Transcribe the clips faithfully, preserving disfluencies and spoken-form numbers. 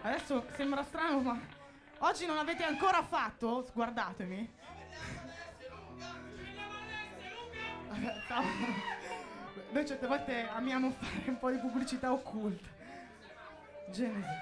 Adesso sembra strano, ma oggi non avete ancora fatto? Guardatemi. Vabbè, stavo... Noi certe volte amiamo fare un po' di pubblicità occulta. Genesi.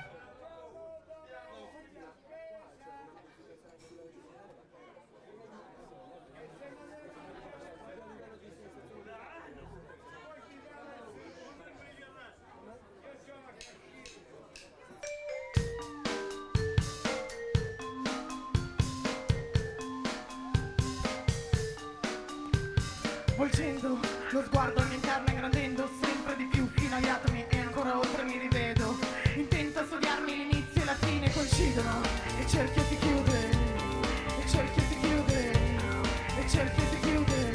Volgendo lo sguardo mi incarna ingrandendo sempre di più fino agli atomi e ancora oltre mi rivedo. Intento a studiarmi l'inizio e la fine coincidono e il cerchio si chiude, e il cerchio si chiude, e il cerchio si chiude.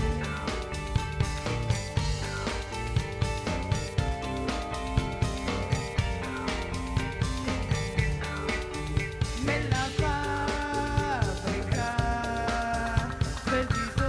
Nella fabbrica del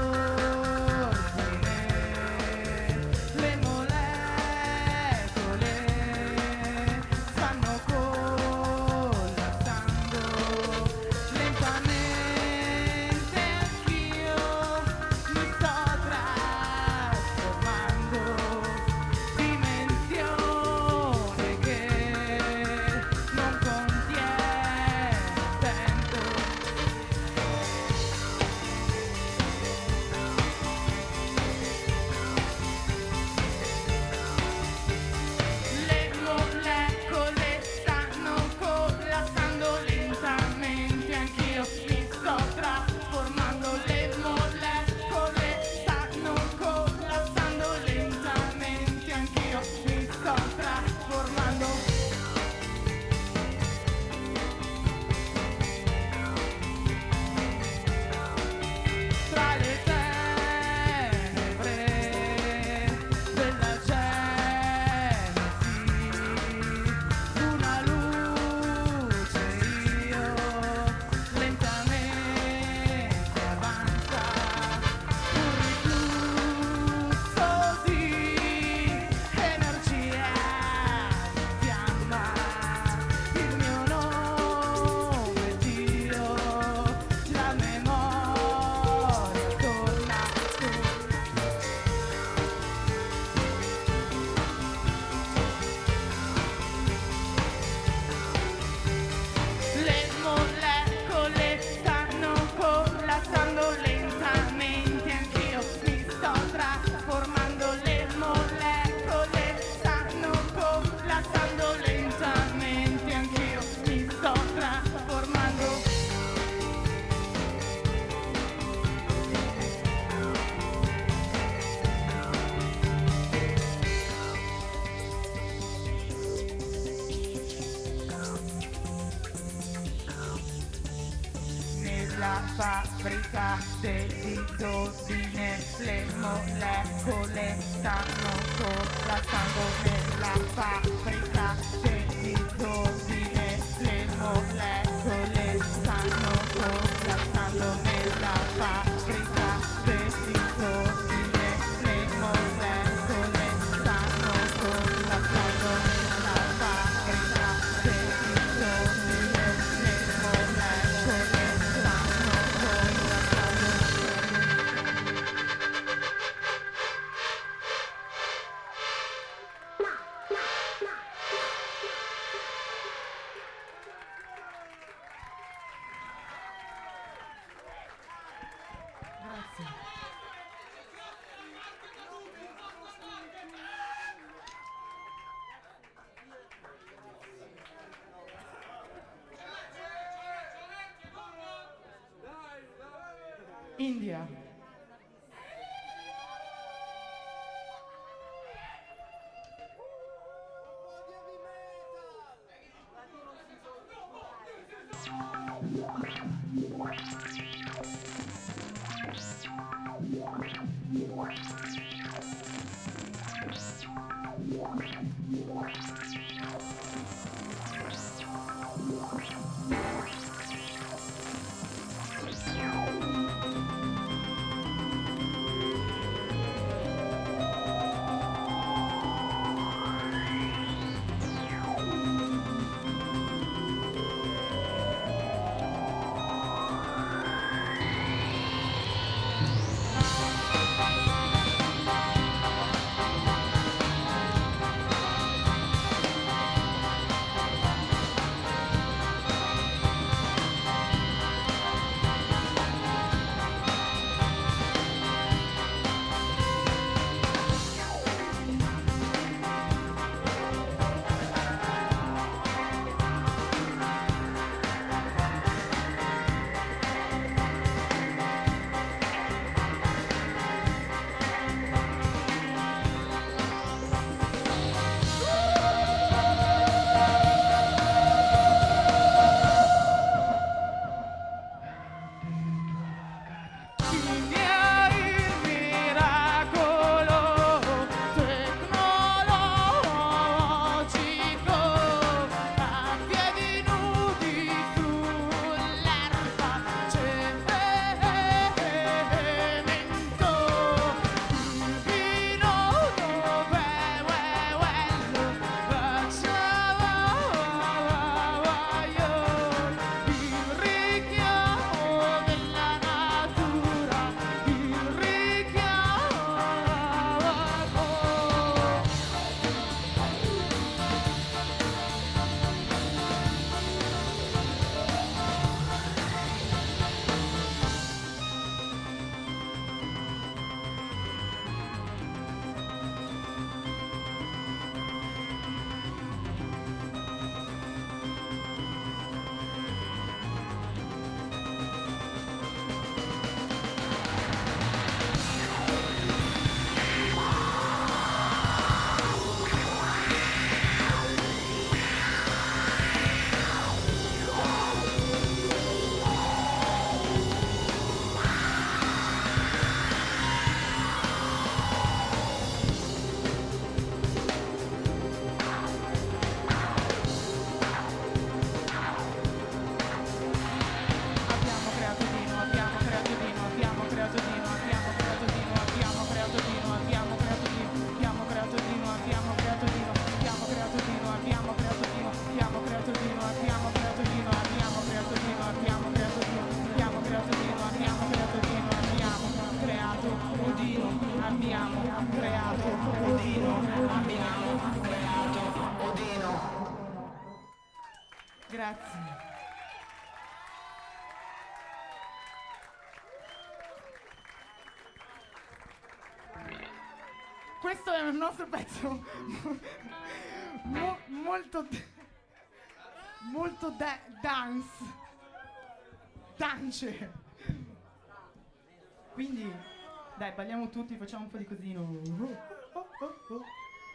fabbrica dell'isogine, le molecole stanno collassando nella fabbrica dell'isogine, le molecole stanno collassando nella fabbrica dell'isogine, le molecole stanno collassando nella fabbrica dell'isogine, le molecole India. questo è un nostro pezzo mo- molto molto da- dance dance, quindi dai, balliamo tutti, facciamo un po' di cosino. Oh, oh, oh, oh.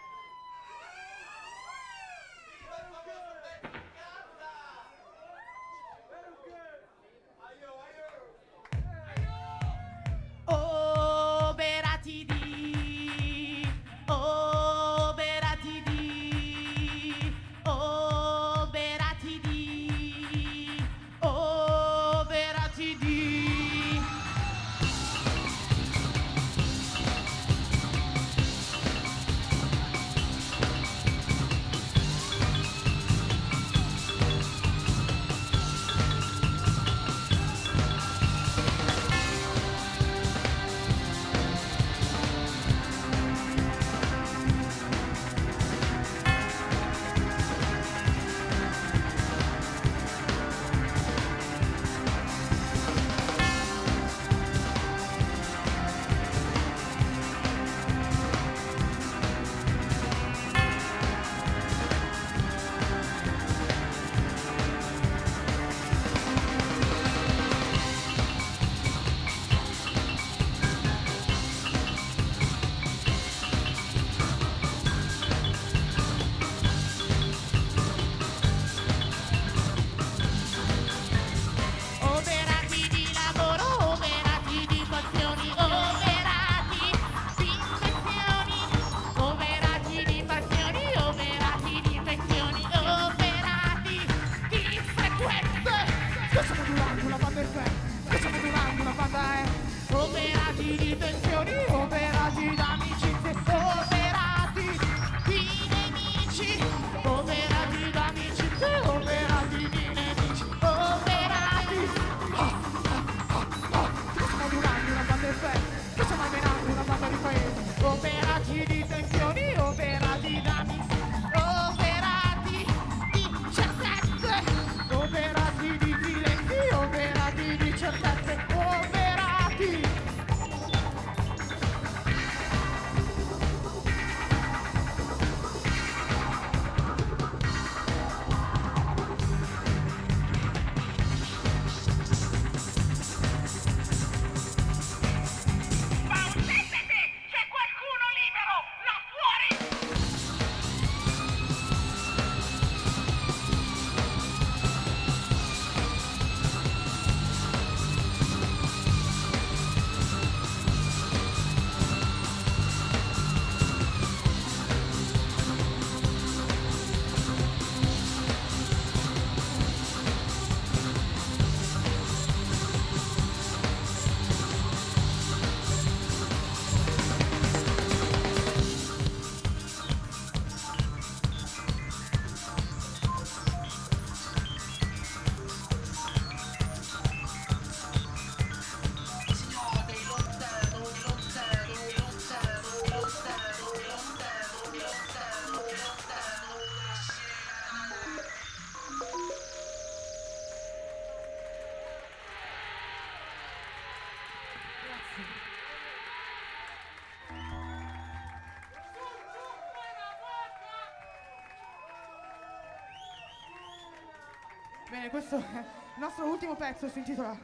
Bene, questo è il nostro ultimo pezzo, si intitola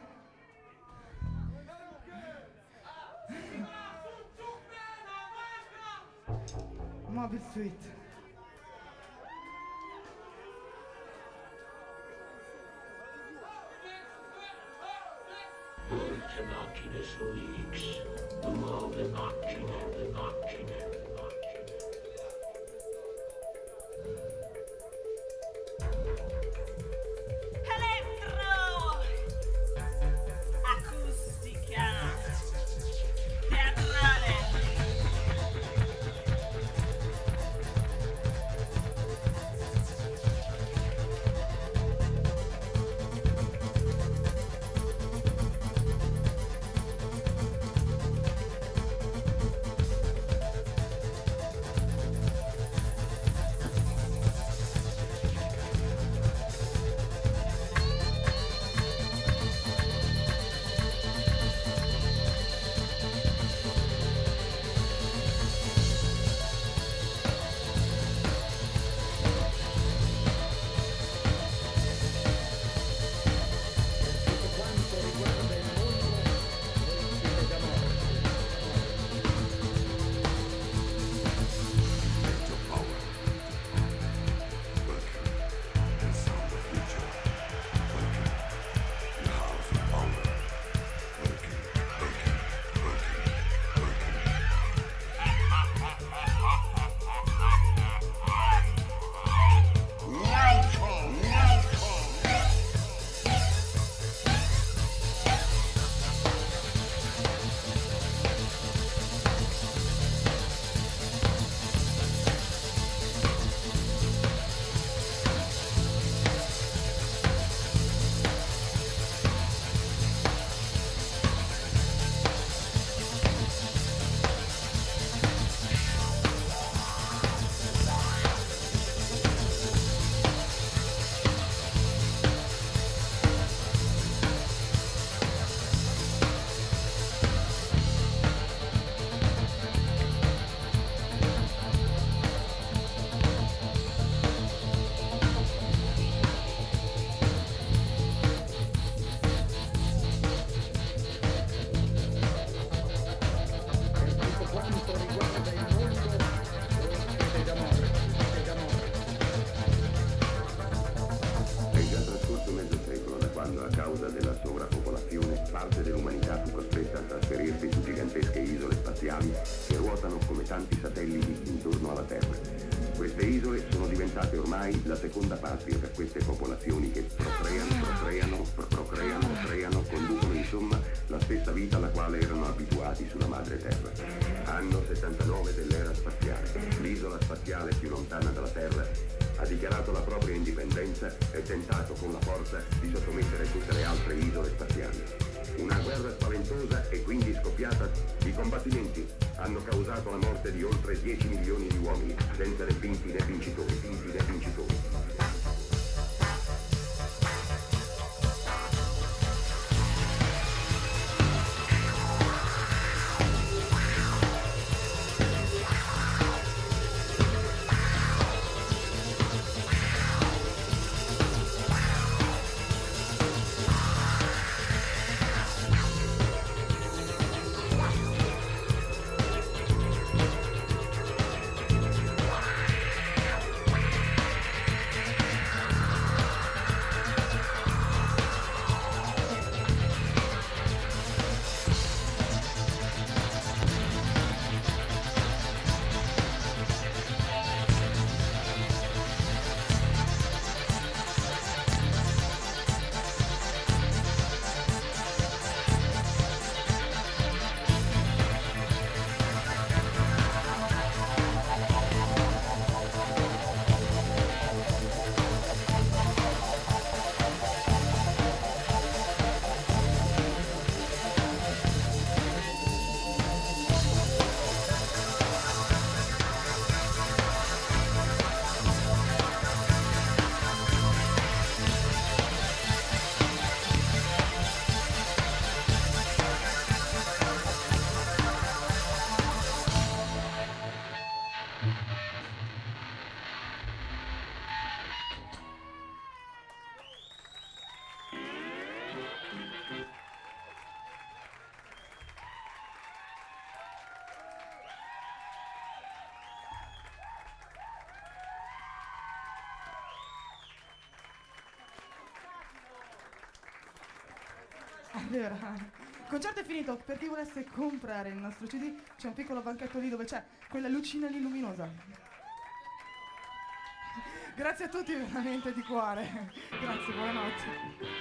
Mobile Suite. Molte macchine su X, nuove macchine, macchine, macchine. Elettro! Acustica! Teatrale! ruotano come tanti satelliti intorno alla Terra. Queste isole sono diventate ormai la seconda patria per queste popolazioni che procreano, procreano, pro- procreano, procreano, conducono insomma la stessa vita alla quale erano abituati sulla madre Terra. Anno settantanove dell'era spaziale. L'isola spaziale più lontana dalla Terra ha dichiarato la propria indipendenza e tentato con la forza di sottomettere tutte le altre isole spaziali. Una guerra spaventosa è quindi scoppiata. I combattimenti hanno causato la morte di oltre dieci milioni di uomini, senza né vinti né vincitori, vinti né vincitori. Allora, il concerto è finito. Per chi volesse comprare il nostro C D c'è un piccolo banchetto lì dove c'è quella lucina lì luminosa. Grazie a tutti veramente di cuore. Grazie, buonanotte.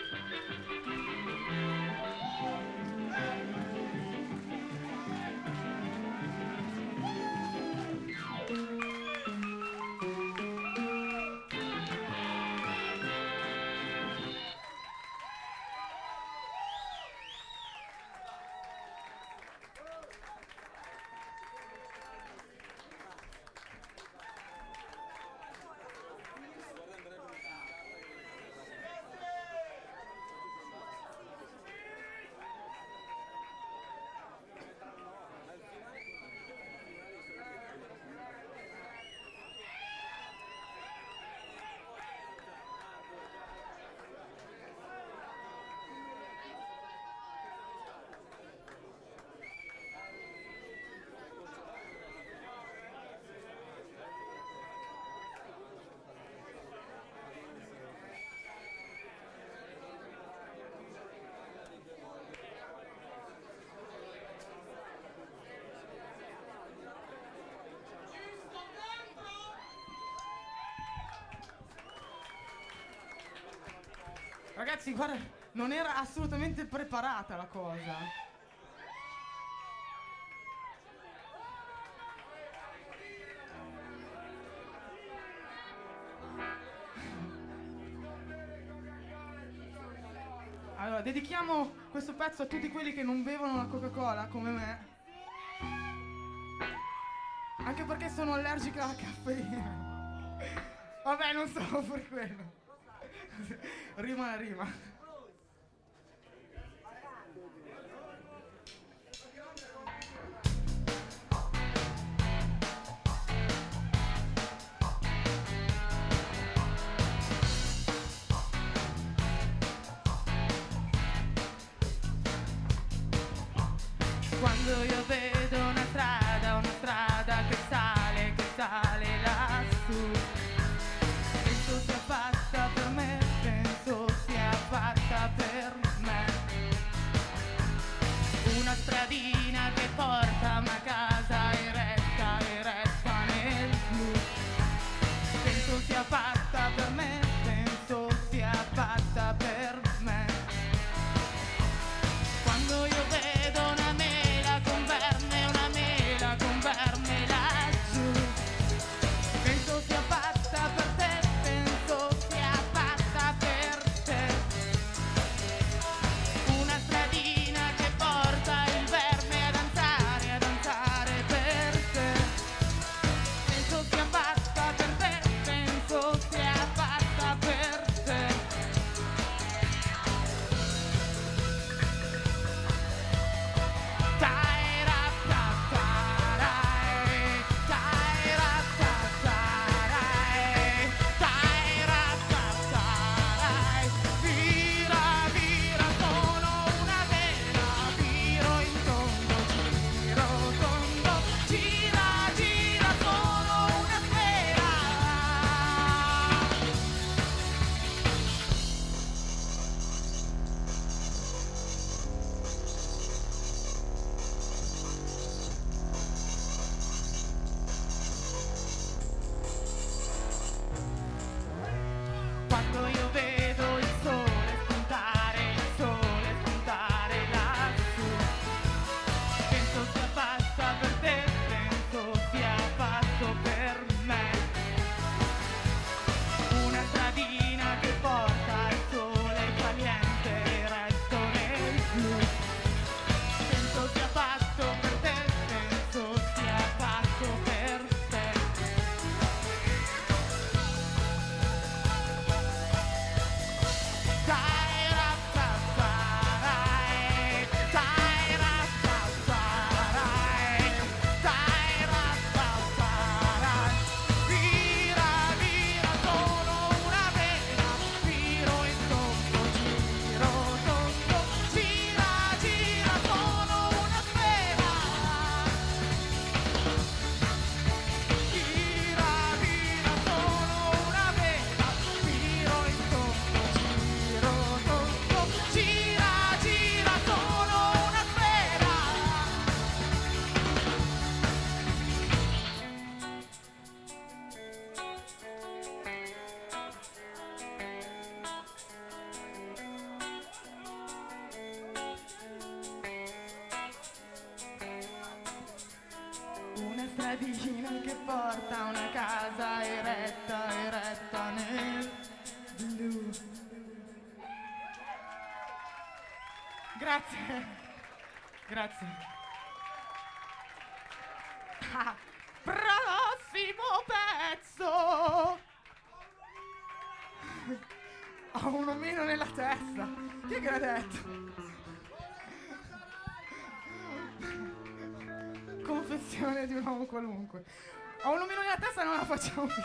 Ragazzi, guarda, non era assolutamente preparata la cosa. Allora, dedichiamo questo pezzo a tutti quelli che non bevono la Coca-Cola come me. Anche perché sono allergica alla caffeina. Vabbè, non solo per quello. Rima la rima. Quando io vedo una strada, una strada che sale, che sale lassù, penso sia fatta per me, penso sia fatta per me. Una stradina che porta a una casa cittadina che porta una casa eretta, eretta nel blu. Grazie, grazie. Ah, prossimo pezzo. Ho un omino nella testa. Chi è che l'ha detto? Confessione di un uomo qualunque. Ho un omino nella testa e non la facciamo più.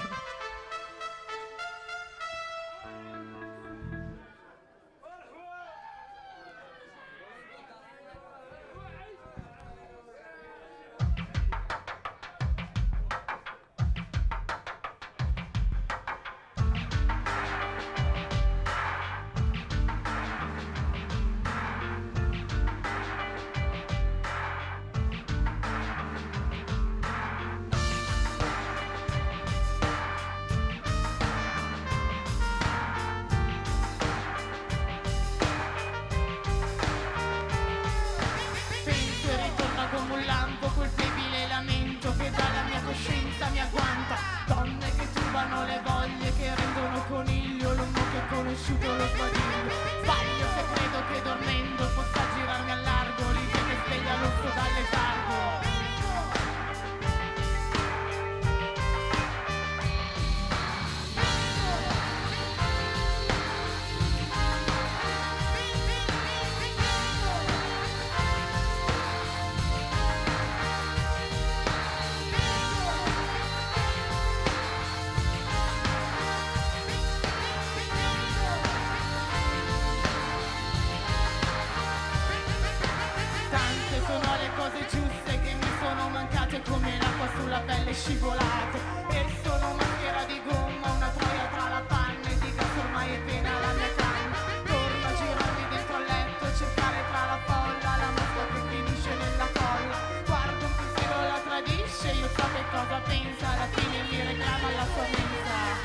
Scivolate e sono maschera di gomma, una troia tra la panna e di gas ormai è pena la mia canna. Torno a girarmi dentro al letto, cercare tra la folla la mosca che finisce nella colla. Guardo un pensiero la tradisce, io so che cosa pensa, alla fine mi reclama la sua mensa.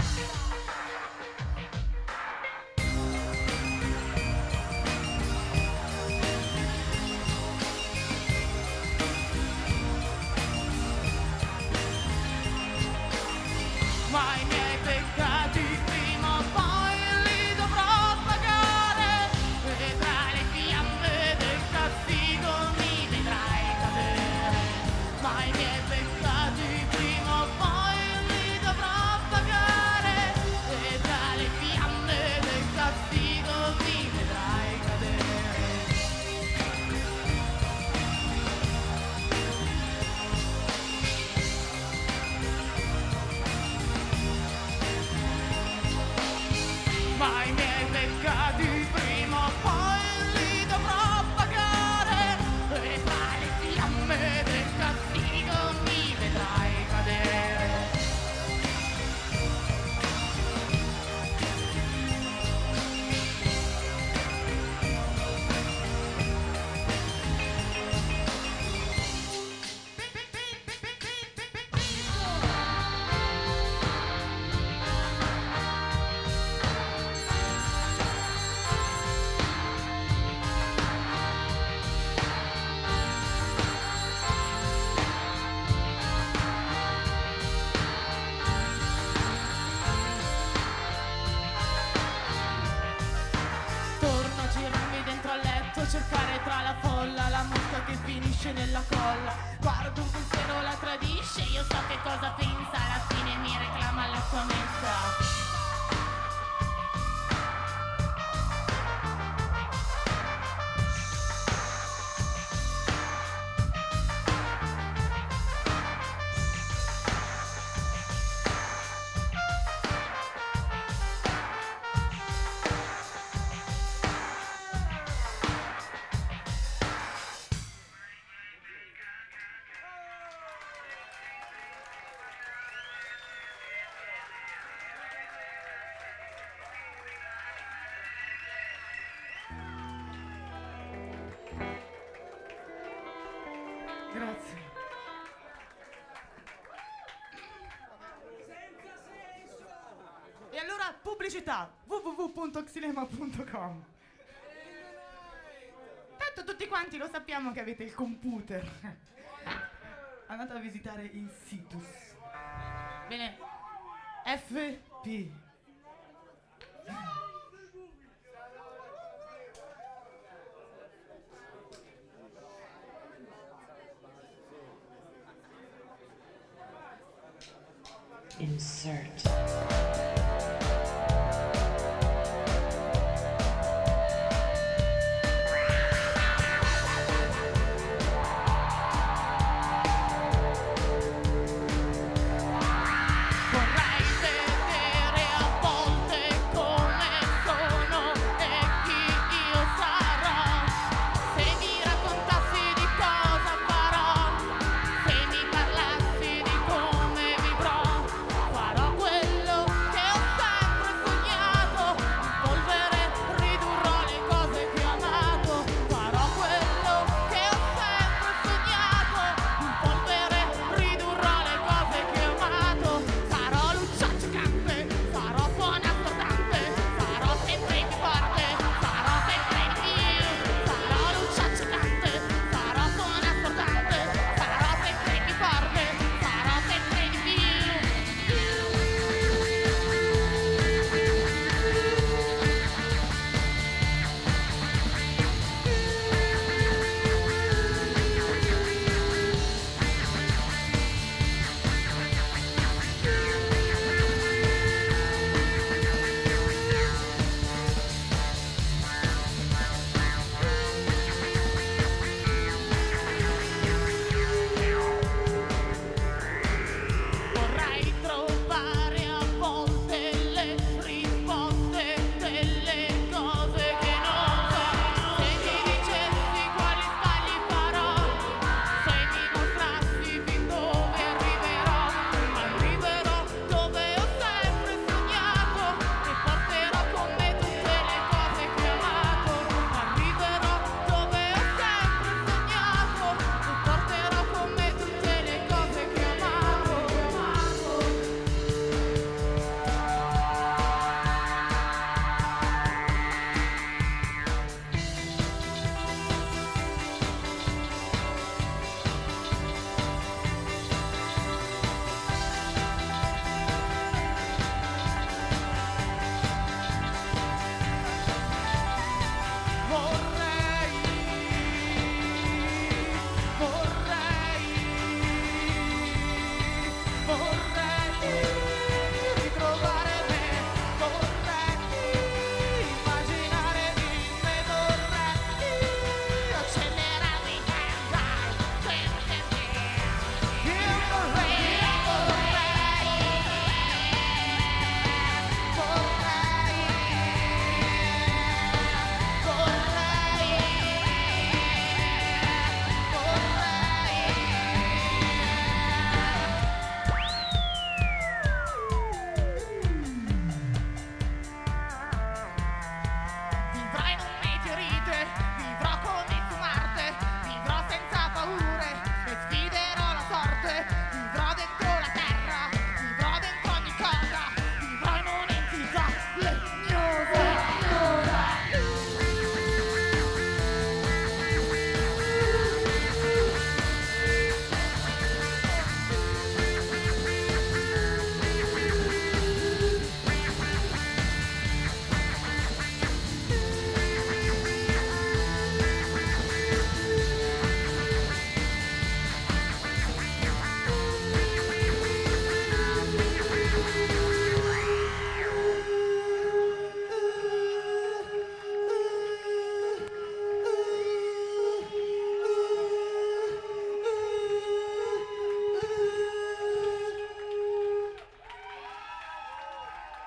Ma i miei peccati prima o poi li dovrò pagare, e tra le fiamme del castigo mi vedrai cadere. Ma i miei peccati prima o poi li dovrò pagare, e tra le fiamme del castigo mi vedrai cadere. Ma i miei peccati prima o poi li dovrò pagare, e tra le fiamme del castigo mi vedrai cadere. Torno a girarmi dentro al letto, cercare tra la folla la mosca che finisce nella colla. Guardo un pensiero la tradisce, io so che cosa pensa, alla fine mi reclama la sua messa. Grazie. E allora pubblicità w w w punto xilema punto com. Tanto tutti quanti lo sappiamo che avete il computer. andate a visitare il situs. Bene, F P. Insert.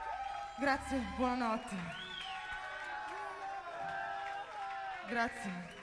Grazie, buonanotte. Grazie.